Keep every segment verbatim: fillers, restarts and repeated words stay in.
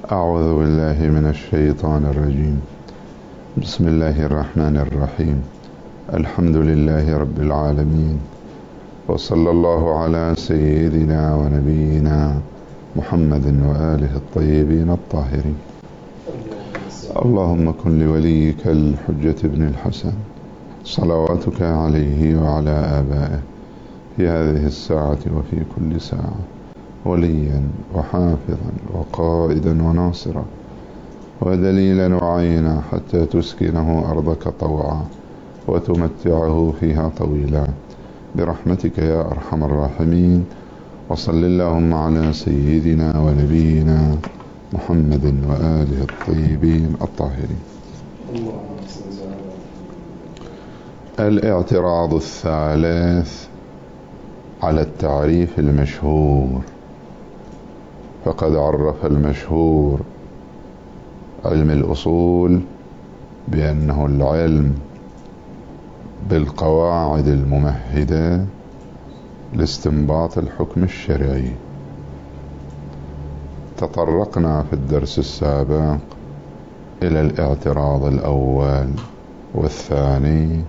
أعوذ بالله من الشيطان الرجيم. بسم الله الرحمن الرحيم. الحمد لله رب العالمين، وصلى الله على سيدنا ونبينا محمد وآله الطيبين الطاهرين. اللهم كن لوليك الحجة بن الحسن صلواتك عليه وعلى آبائه في هذه الساعة وفي كل ساعة وليا وحافظا وقائدا وناصرا ودليلا وعينا حتى تسكنه أرضك طوعا وتمتعه فيها طويلا برحمتك يا أرحم الراحمين. وصل اللهم على سيدنا ونبينا محمد وآله الطيبين الطاهرين. الاعتراض الثالث على التعريف المشهور. فقد عرف المشهور علم الأصول بأنه العلم بالقواعد الممهدة لاستنباط الحكم الشرعي. تطرقنا في الدرس السابق إلى الاعتراض الأول والثاني،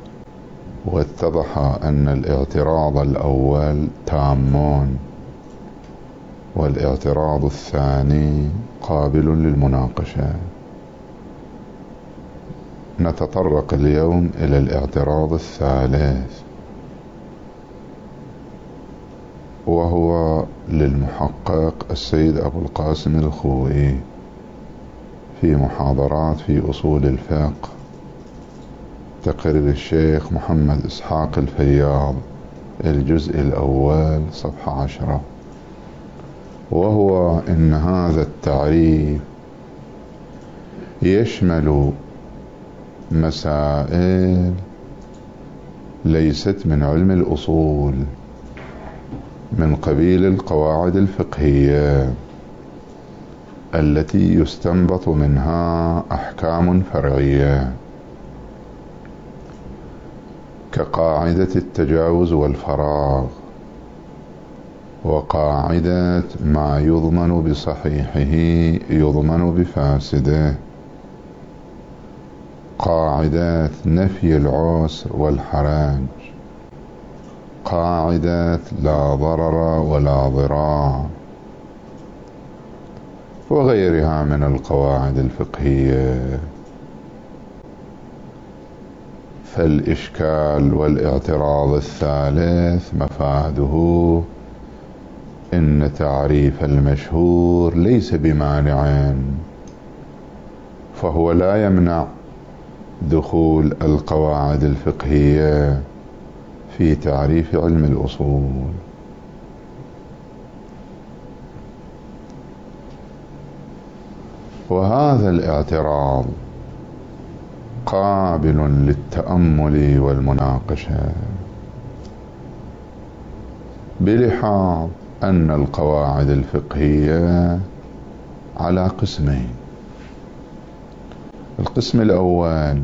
واتضح أن الاعتراض الأول تام والاعتراض الثاني قابل للمناقشة. نتطرق اليوم إلى الاعتراض الثالث، وهو للمحقق السيد أبو القاسم الخوئي في محاضرات في أصول الفقه، تقرير الشيخ محمد إسحاق الفياض، الجزء الأول صفحة عشرة. وهو إن هذا التعريف يشمل مسائل ليست من علم الأصول من قبيل القواعد الفقهية التي يستنبط منها أحكام فرعية، كقاعدة التجاوز والفراغ، وقاعدة ما يضمن بصحيحه يضمن بفاسده، قاعدة نفي العسر والحرج، قاعدة لا ضرر ولا ضرار، وغيرها من القواعد الفقهية. فالإشكال والاعتراض الثالث مفاده إن تعريف المشهور ليس بمانع، فهو لا يمنع دخول القواعد الفقهية في تعريف علم الأصول. وهذا الاعتراض قابل للتأمل والمناقشة، بلحاظ أن القواعد الفقهية على قسمين. القسم الأول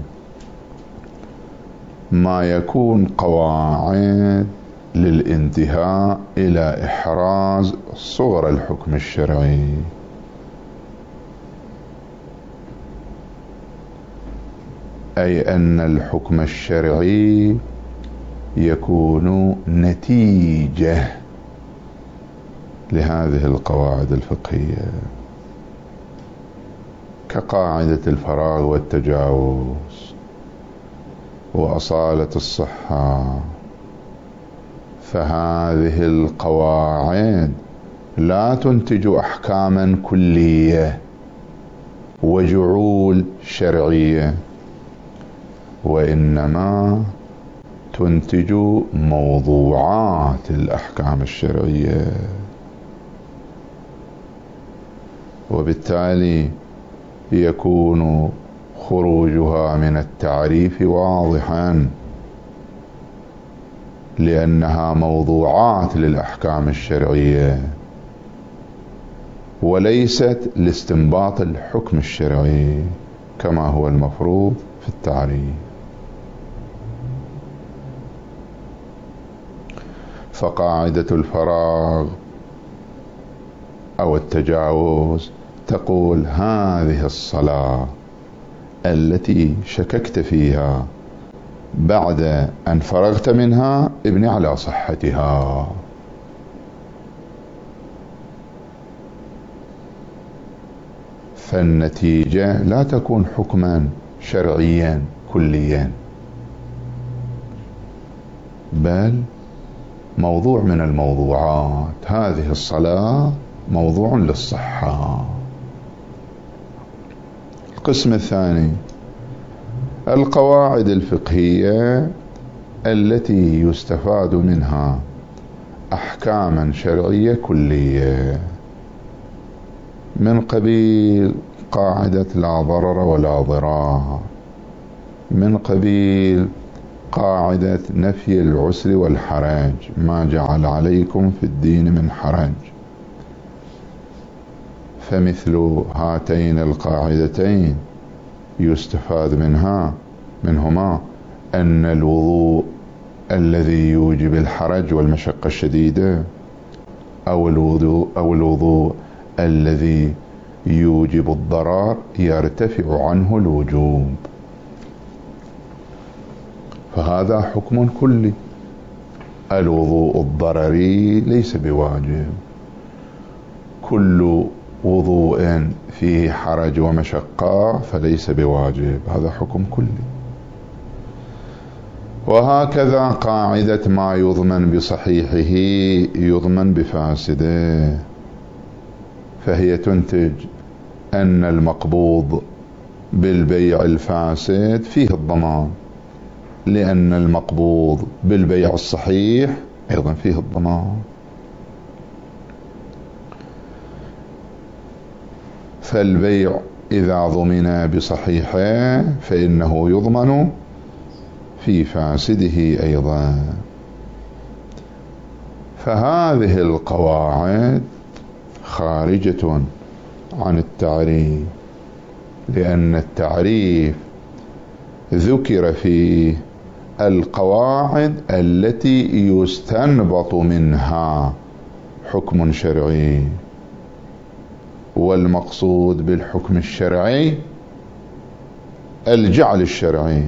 ما يكون قواعد للانتهاء إلى إحراز صور الحكم الشرعي، أي أن الحكم الشرعي يكون نتيجة لهذه القواعد الفقهية، كقاعدة الفراغ والتجاوز وأصالة الصحة. فهذه القواعد لا تنتج أحكاما كلية وجعول شرعية، وإنما تنتج موضوعات الأحكام الشرعية، وبالتالي يكون خروجها من التعريف واضحا، لأنها موضوعات للأحكام الشرعية وليست لاستنباط الحكم الشرعي كما هو المفروض في التعريف. فقاعدة الفراغ أو التجاوز تقول هذه الصلاة التي شككت فيها بعد أن فرغت منها ابني على صحتها. فالنتيجة لا تكون حكما شرعيا كليا، بل موضوع من الموضوعات. هذه الصلاة موضوع للصحة. القسم الثاني القواعد الفقهية التي يستفاد منها أحكاما شرعية كلية، من قبيل قاعدة لا ضرر ولا ضرار، من قبيل قاعدة نفي العسر والحرج، ما جعل عليكم في الدين من حرج. فمثل هاتين القاعدتين يستفاد منها منهما أن الوضوء الذي يوجب الحرج والمشقة الشديدة أو الوضوء أو الوضوء الذي يوجب الضرر يرتفع عنه الوجوب، فهذا حكم كلي. الوضوء الضرري ليس بواجب، كل وضوء فيه حرج ومشقة فليس بواجب، هذا حكم كلي. وهكذا قاعدة ما يضمن بصحيحه يضمن بفاسده، فهي تنتج أن المقبوض بالبيع الفاسد فيه الضمان، لأن المقبوض بالبيع الصحيح أيضا فيه الضمان. فالبيع إذا ضمن بصحيحه فإنه يضمن في فاسده أيضا. فهذه القواعد خارجة عن التعريف، لأن التعريف ذكر فيه القواعد التي يستنبط منها حكم شرعي، والمقصود بالحكم الشرعي الجعل الشرعي.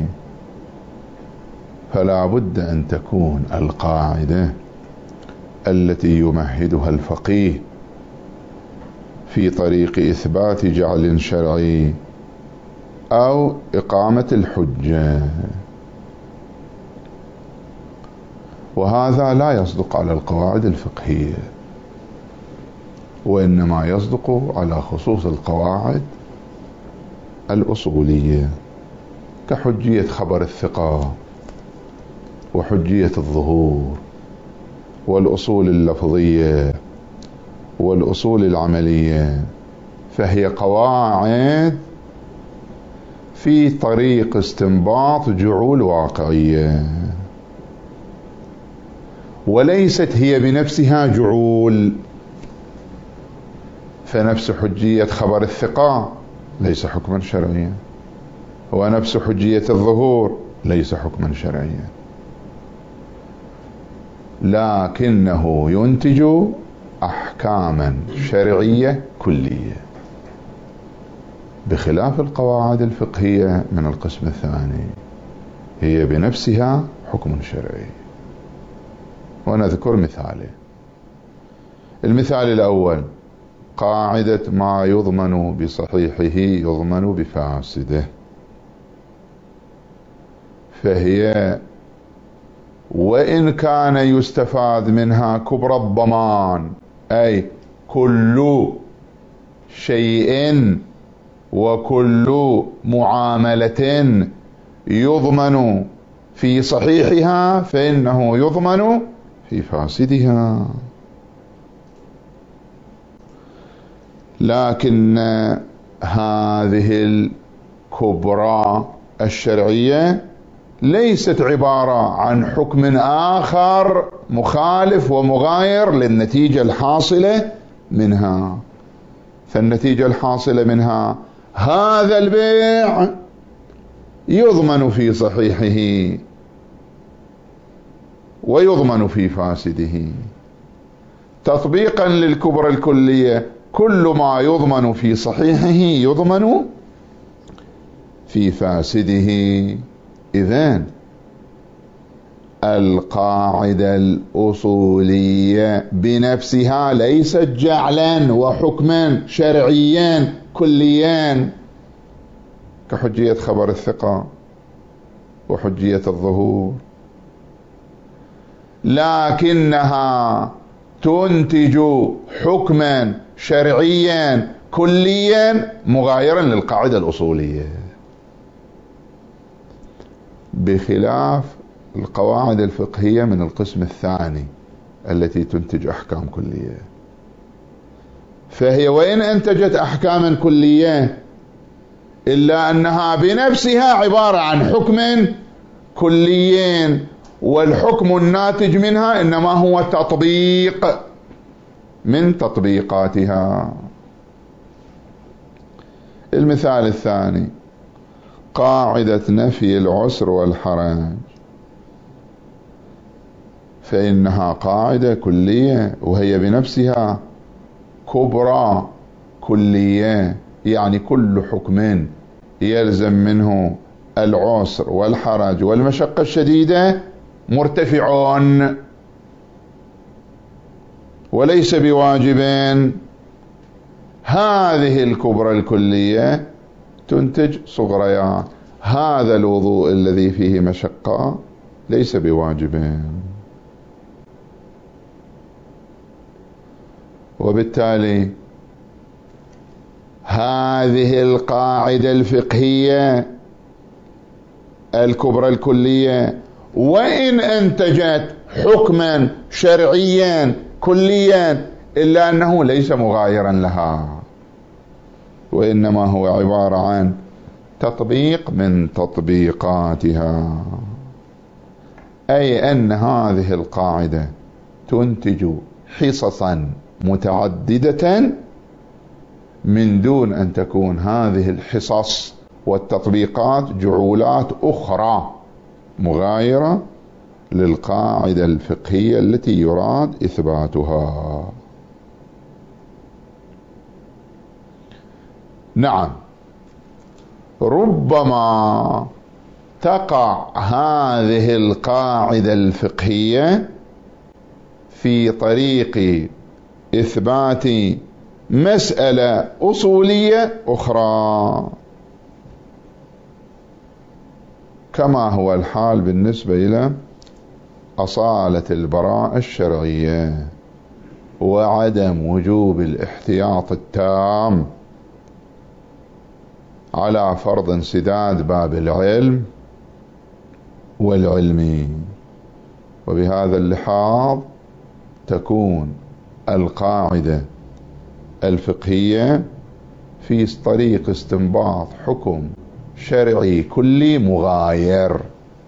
فلا بد أن تكون القاعدة التي يمهدها الفقيه في طريق إثبات جعل شرعي أو إقامة الحجة، وهذا لا يصدق على القواعد الفقهية، وإنما يصدق على خصوص القواعد الأصولية، كحجية خبر الثقة وحجية الظهور والأصول اللفظية والأصول العملية. فهي قواعد في طريق استنباط جعول واقعية، وليست هي بنفسها جعول. فنفس حجية خبر الثقة ليس حكما شرعيا، ونفس حجية الظهور ليس حكما شرعيا، لكنه ينتج أحكاما شرعية كلية، بخلاف القواعد الفقهية من القسم الثاني، هي بنفسها حكم شرعي. ونذكر مثاله. المثال الأول قاعدة ما يضمن بصحيحه يضمن بفاسده، فهي وإن كان يستفاد منها كبرى الضمان، أي كل شيء وكل معاملة يضمن في صحيحها فإنه يضمن في فاسدها. لكن هذه الكبرى الشرعية ليست عبارة عن حكم آخر مخالف ومغاير للنتيجة الحاصلة منها. فالنتيجة الحاصلة منها هذا البيع يضمن في صحيحه ويضمن في فاسده، تطبيقا للكبرى الكلية كل ما يضمن في صحيحه يضمن في فاسده. إذن القاعدة الأصولية بنفسها ليست جعلا وحكما شرعيا كليا كحجية خبر الثقة وحجية الظهور، لكنها تنتج حكما شرعيا كليا مغايرا للقاعدة الأصولية، بخلاف القواعد الفقهية من القسم الثاني التي تنتج أحكام كلية. فهي وإن أنتجت أحكاما كلية إلا أنها بنفسها عبارة عن حكم كلي، والحكم الناتج منها إنما هو تطبيق من تطبيقاتها. المثال الثاني قاعدة نفي العسر والحرج، فإنها قاعدة كلية وهي بنفسها كبرى كلية، يعني كل حكم يلزم منه العسر والحرج والمشقة الشديدة مرتفعون وليس بواجبين. هذه الكبرى الكلية تنتج صغريات، هذا الوضوء الذي فيه مشقة ليس بواجبين. وبالتالي هذه القاعدة الفقهية الكبرى الكلية وإن أنتجت حكما شرعيا كليا إلا أنه ليس مغايرا لها، وإنما هو عبارة عن تطبيق من تطبيقاتها، أي أن هذه القاعدة تنتج حصصا متعددة من دون أن تكون هذه الحصص والتطبيقات جعولات أخرى مغايرة للقاعدة الفقهية التي يراد إثباتها. نعم، ربما تقع هذه القاعدة الفقهية في طريق إثبات مسألة أصولية أخرى، كما هو الحال بالنسبة إلى أصالة البراءة الشرعية وعدم وجوب الاحتياط التام على فرض انسداد باب العلم والعلم. وبهذا اللحاظ تكون القاعدة الفقهية في طريق استنباط حكم شرعي كلي مغاير،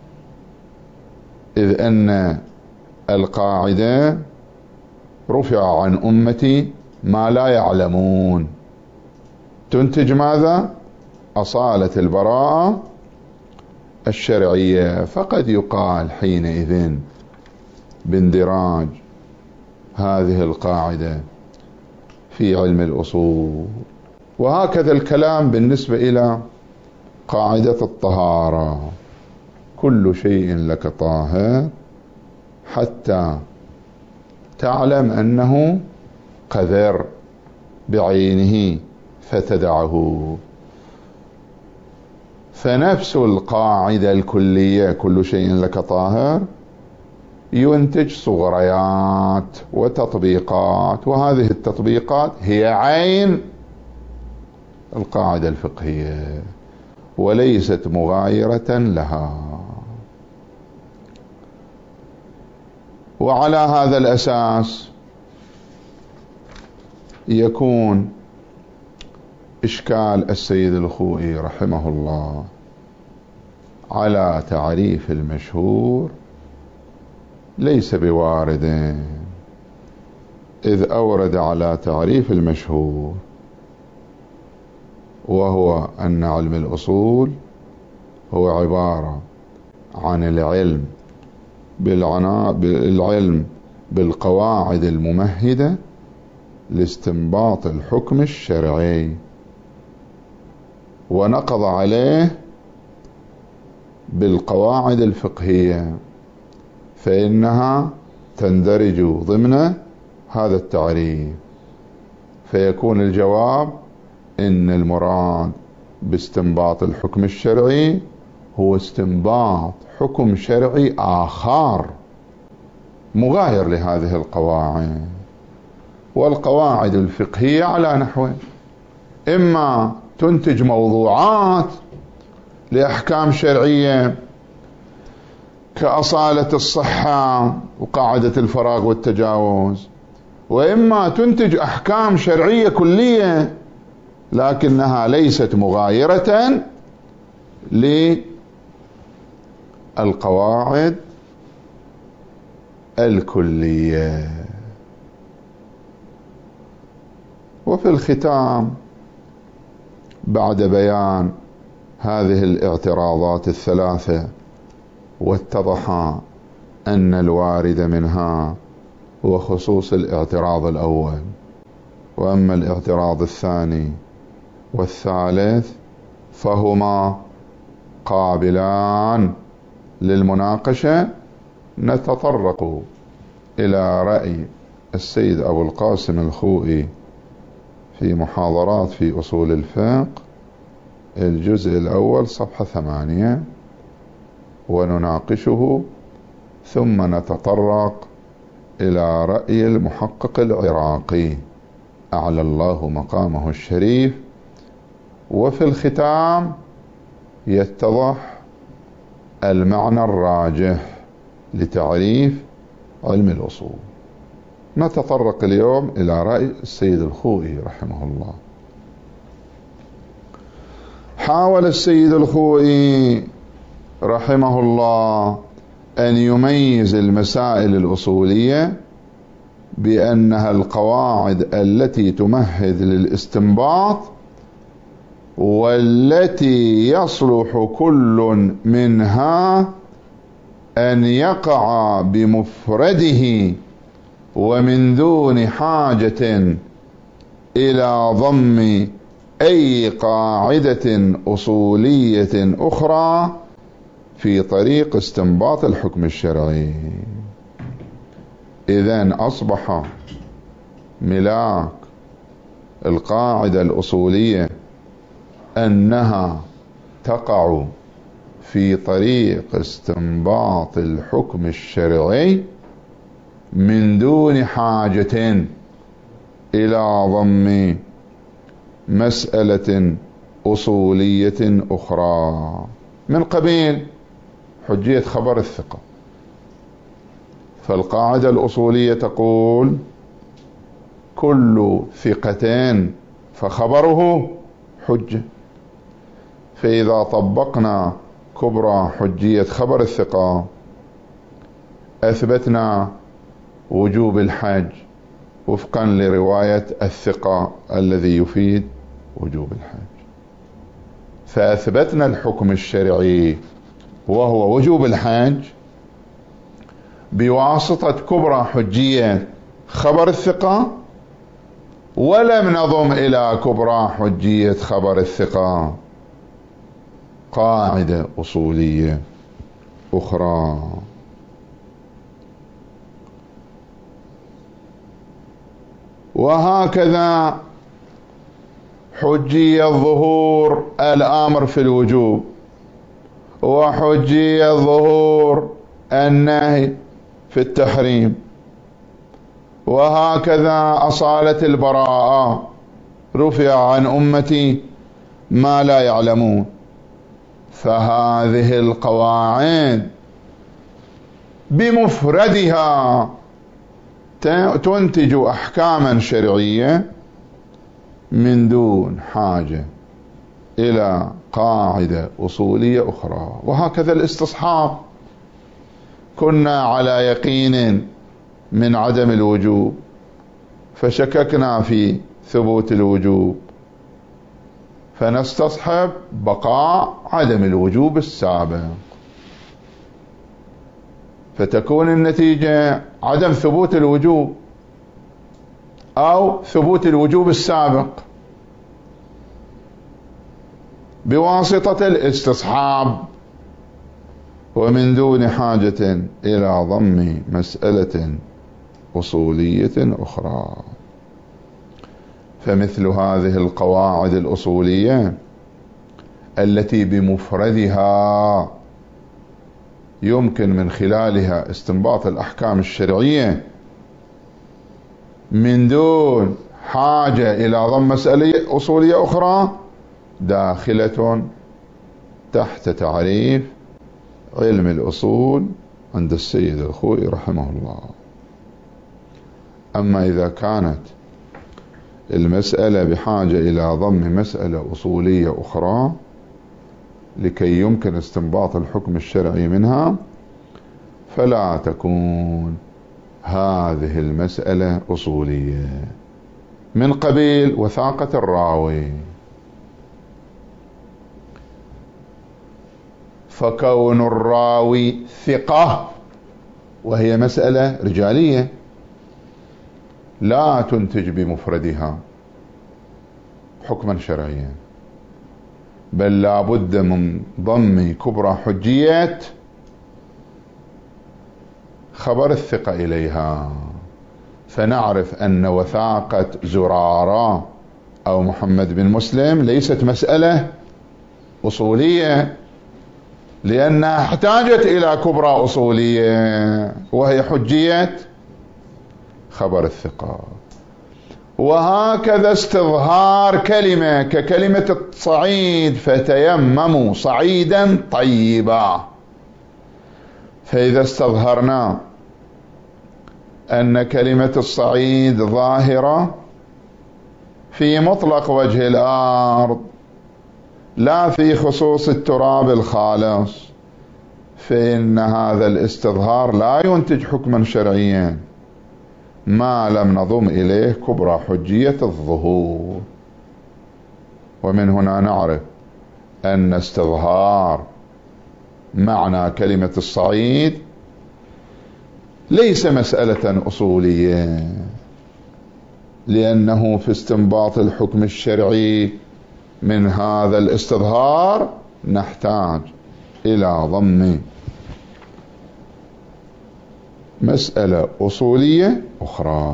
إذ أن القاعدة رفع عن أمتي ما لا يعلمون، تنتج ماذا؟ أصالة البراءة الشرعية. فقد يقال حينئذ باندراج هذه القاعدة في علم الأصول. وهكذا الكلام بالنسبة إلى قاعدة الطهارة، كل شيء لك طاهر حتى تعلم أنه قذر بعينه فتدعه. فنفس القاعدة الكلية كل شيء لك طاهر ينتج صغريات وتطبيقات، وهذه التطبيقات هي عين القاعدة الفقهية وليست مغايرة لها. وعلى هذا الأساس يكون إشكال السيد الخوئي رحمه الله على تعريف المشهور ليس بوارد، إذ أورد على تعريف المشهور وهو أن علم الأصول هو عبارة عن العلم بالعنا... بالعلم بالقواعد الممهدة لاستنباط الحكم الشرعي، ونقض عليه بالقواعد الفقهية، فإنها تندرج ضمن هذا التعريف. فيكون الجواب إن المراد باستنباط الحكم الشرعي هو استنباط حكم شرعي آخر مغاير لهذه القواعد. والقواعد الفقهية على نحو: إما تنتج موضوعات لأحكام شرعية كأصالة الصحة وقاعدة الفراغ والتجاوز، وإما تنتج أحكام شرعية كلية لكنها ليست مغايرة للقواعد الكلية. وفي الختام، بعد بيان هذه الاعتراضات الثلاثة، واتضح أن الوارد منها هو خصوص الاعتراض الأول، وأما الاعتراض الثاني والثالث فهما قابلان للمناقشة، نتطرق إلى رأي السيد أبو القاسم الخوئي في محاضرات في أصول الفقه الجزء الأول صفحة ثمانية، ونناقشه، ثم نتطرق إلى رأي المحقق العراقي أعلى الله مقامه الشريف. وفي الختام يتضح المعنى الراجح لتعريف علم الأصول. نتطرق اليوم إلى رأي السيد الخوئي رحمه الله. حاول السيد الخوئي رحمه الله أن يميز المسائل الأصولية بأنها القواعد التي تمهد للاستنباط، والتي يصلح كل منها أن يقع بمفرده ومن دون حاجة إلى ضم أي قاعدة أصولية أخرى في طريق استنباط الحكم الشرعي. إذن أصبح ملاك القاعدة الأصولية أنها تقع في طريق استنباط الحكم الشرعي من دون حاجة إلى ضم مسألة أصولية أخرى من قبيل حجية خبر الثقة. فالقاعدة الأصولية تقول: كل ثقتين فخبره حجة. فإذا طبقنا كبرى حجية خبر الثقة أثبتنا وجوب الحج وفقا لرواية الثقة الذي يفيد وجوب الحج، فأثبتنا الحكم الشرعي وهو وجوب الحج بواسطة كبرى حجية خبر الثقة، ولم نضم إلى كبرى حجية خبر الثقة قاعدة أصولية أخرى. وهكذا حجية ظهور الأمر في الوجوب، وحجية ظهور النهي في التحريم، وهكذا أصالة البراءة رفع عن أمتي ما لا يعلمون. فهذه القواعد بمفردها تنتج أحكاما شرعية من دون حاجة إلى قاعدة أصولية أخرى. وهكذا الاستصحاب، كنا على يقين من عدم الوجوب فشككنا في ثبوت الوجوب، فنستصحب بقاء عدم الوجوب السابق، فتكون النتيجة عدم ثبوت الوجوب أو ثبوت الوجوب السابق بواسطة الاستصحاب، ومن دون حاجة إلى ضم مسألة أصولية أخرى. فمثل هذه القواعد الأصولية التي بمفردها يمكن من خلالها استنباط الأحكام الشرعية من دون حاجة إلى ضم مسألة أصولية أخرى، داخلة تحت تعريف علم الأصول عند السيد الخوئي رحمه الله. أما إذا كانت المسألة بحاجة إلى ضم مسألة أصولية أخرى لكي يمكن استنباط الحكم الشرعي منها، فلا تكون هذه المسألة أصولية من قبيل وثاقة الراوي. فكون الراوي ثقة وهي مسألة رجالية لا تنتج بمفردها حكما شرعيا، بل لا بد من ضم كبرى حجية خبر الثقة إليها، فنعرف أن وثاقة زرارة أو محمد بن مسلم ليست مسألة أصولية، لأنها احتاجت إلى كبرى أصولية وهي حجية خبر الثقة. وهكذا استظهار كلمة ككلمة الصعيد، فتيمموا صعيدا طيبا، فإذا استظهرنا أن كلمة الصعيد ظاهرة في مطلق وجه الأرض لا في خصوص التراب الخالص، فإن هذا الاستظهار لا ينتج حكما شرعيا ما لم نضم إليه كبرى حجية الظهور. ومن هنا نعرف أن استظهار معنى كلمة الصعيد ليس مسألة أصولية، لأنه في استنباط الحكم الشرعي من هذا الاستظهار نحتاج إلى ضم مسألة أصولية أخرى.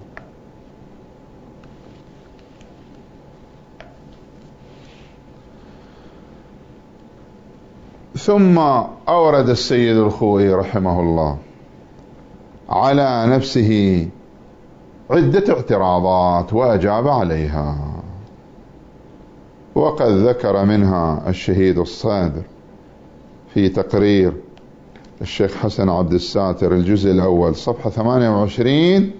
ثم أورد السيد الخوئي رحمه الله على نفسه عدة اعتراضات وأجاب عليها، وقد ذكر منها الشهيد الصادر في تقرير الشيخ حسن عبد الساتر الجزء الأول صفحة ثمانية وعشرين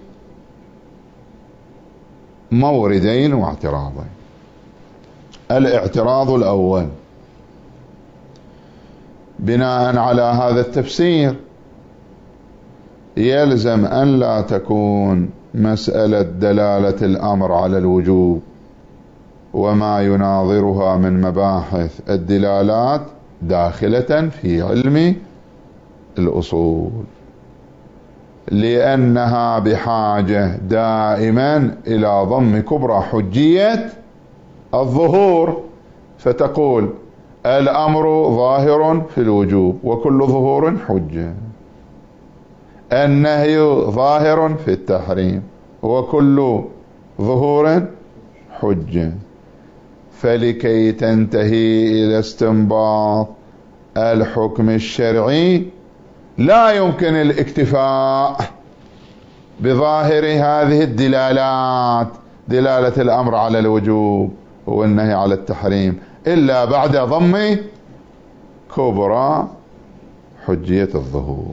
موردين واعتراضين. الاعتراض الأول: بناء على هذا التفسير يلزم أن لا تكون مسألة دلالة الأمر على الوجوب وما يناظرها من مباحث الدلالات داخلة في علم الأصول، لأنها بحاجة دائما إلى ضم كبرى حجية الظهور، فتقول الأمر ظاهر في الوجوب وكل ظهور حجة، النهي ظاهر في التحريم وكل ظهور حجة. فلكي تنتهي إلى استنباط الحكم الشرعي لا يمكن الاكتفاء بظاهر هذه الدلالات، دلالة الأمر على الوجوب والنهي على التحريم، إلا بعد ضم كبرى حجية الظهور.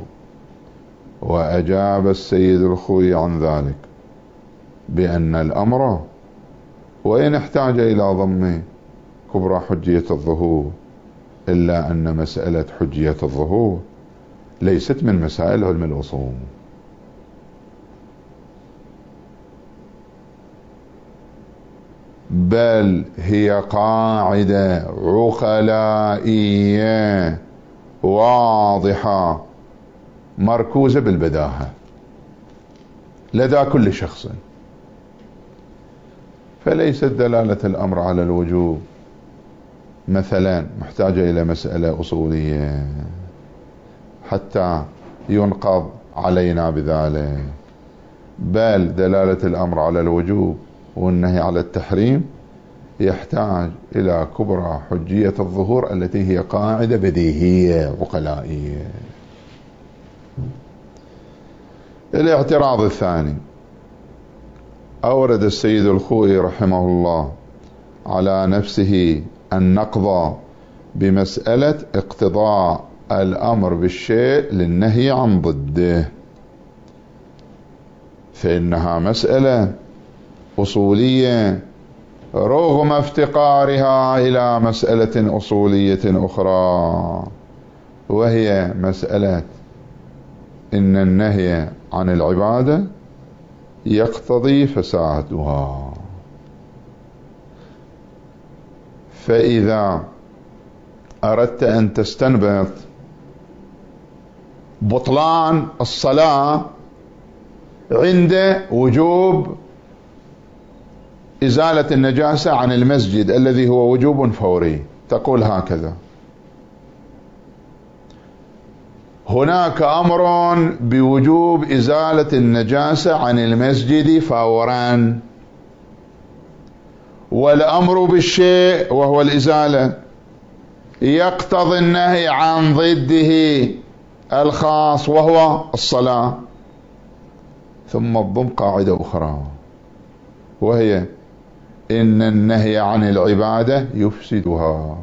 وأجاب السيد الخوئي عن ذلك بأن الأمر وإن احتاج إلى ضم كبرى حجية الظهور، إلا أن مسألة حجية الظهور ليست من مسائل علم الأصول، بل هي قاعدة عقلائية واضحة مركوزة بالبداهة لدى كل شخص، فليست دلالة الأمر على الوجوب مثلا محتاجة إلى مسألة أصولية حتى ينقض علينا بذلك، بل دلالة الأمر على الوجوب والنهي على التحريم يحتاج إلى كبرى حجية الظهور التي هي قاعدة بديهية عقلائية. الاعتراض الثاني، أورد السيد الخوئي رحمه الله على نفسه النقض بمسألة اقتضاء الأمر بالشيء للنهي عن ضده، فإنها مسألة أصولية رغم افتقارها إلى مسألة أصولية أخرى، وهي مسألة إن النهي عن العبادة يقتضي فسادها. فإذا أردت أن تستنبط بطلان الصلاة عند وجوب إزالة النجاسة عن المسجد الذي هو وجوب فوري، تقول هكذا: هناك أمر بوجوب إزالة النجاسة عن المسجد فورا، والأمر بالشيء وهو الإزالة يقتضي النهي عن ضده الخاص وهو الصلاة. ثم تضم قاعدة أخرى وهي إن النهي عن العبادة يفسدها،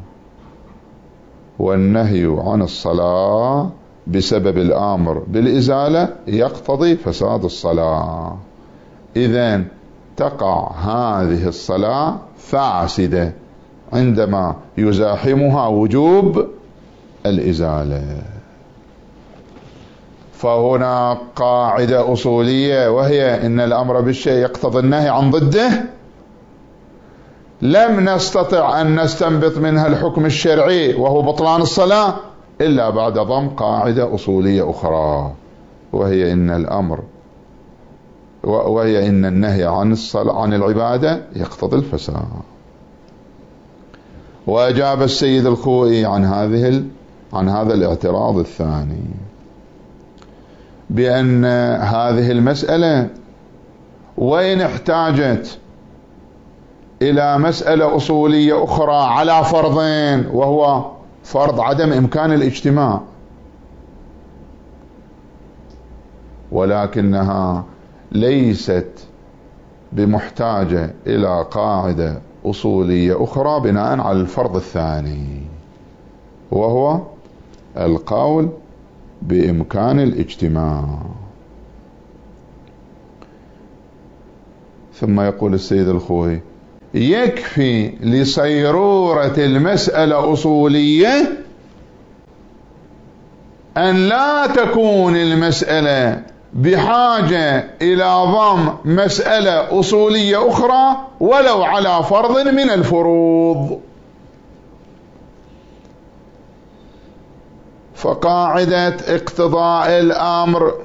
والنهي عن الصلاة بسبب الأمر بالإزالة يقتضي فساد الصلاة. إذن تقع هذه الصلاة فاسدة عندما يزاحمها وجوب الإزالة. فهنا قاعدة أصولية وهي إن الأمر بالشيء يقتضي النهي عن ضده، لم نستطع أن نستنبط منها الحكم الشرعي وهو بطلان الصلاة إلا بعد ضم قاعدة أصولية أخرى وهي إن الأمر وهي إن النهي عن الصلاة عن العبادة يقتضي الفساد. وأجاب السيد الخوئي عن هذه عن هذا الاعتراض الثاني بأن هذه المسألة وإن احتاجت إلى مسألة أصولية أخرى على فرضين، وهو فرض عدم إمكان الاجتماع، ولكنها ليست بمحتاجة إلى قاعدة أصولية أخرى بناء على الفرض الثاني وهو القول بإمكان الاجتماع. ثم يقول السيد الخوئي: يكفي لصيرورة المسألة أصولية أن لا تكون المسألة بحاجة إلى ضم مسألة أصولية أخرى ولو على فرض من الفروض. فقاعدة اقتضاء الأمر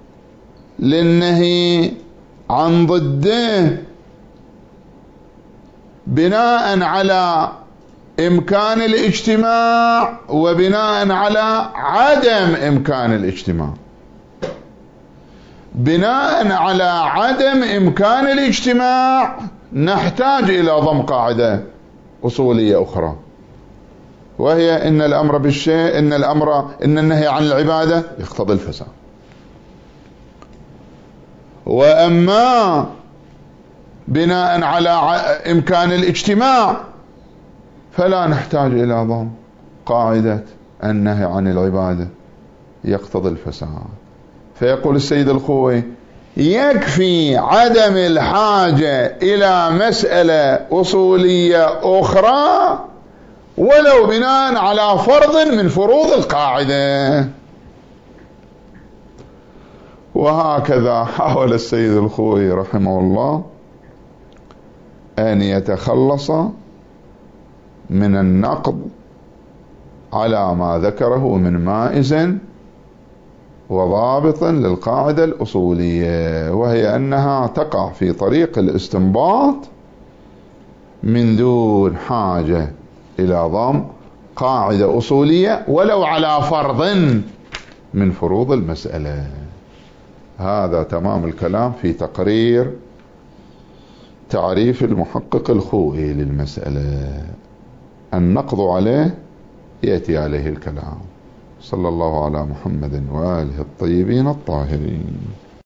للنهي عن ضده بناء على إمكان الاجتماع وبناء على عدم إمكان الاجتماع. بناء على عدم إمكان الاجتماع نحتاج إلى ضم قاعدة أصولية أخرى وهي إن الأمر بالشيء إن الأمر إن النهي عن العبادة يقتضي الفساد. وأما بناء على إمكان الاجتماع فلا نحتاج إلى ضم قاعدة النهي عن العبادة يقتضي الفساد. فيقول السيد الخوئي: يكفي عدم الحاجة إلى مسألة أصولية أخرى ولو بناء على فرض من فروض القاعدة. وهكذا حاول السيد الخوئي رحمه الله أن يتخلص من النقد على ما ذكره من مائز وضابط للقاعدة الأصولية، وهي أنها تقع في طريق الاستنباط من دون حاجة إلى ضم قاعدة أصولية ولو على فرض من فروض المسألة. هذا تمام الكلام في تقرير تعريف المحقق الخوئي للمسألة. النقض عليه يأتي عليه الكلام. صلى الله على محمد وآله الطيبين الطاهرين.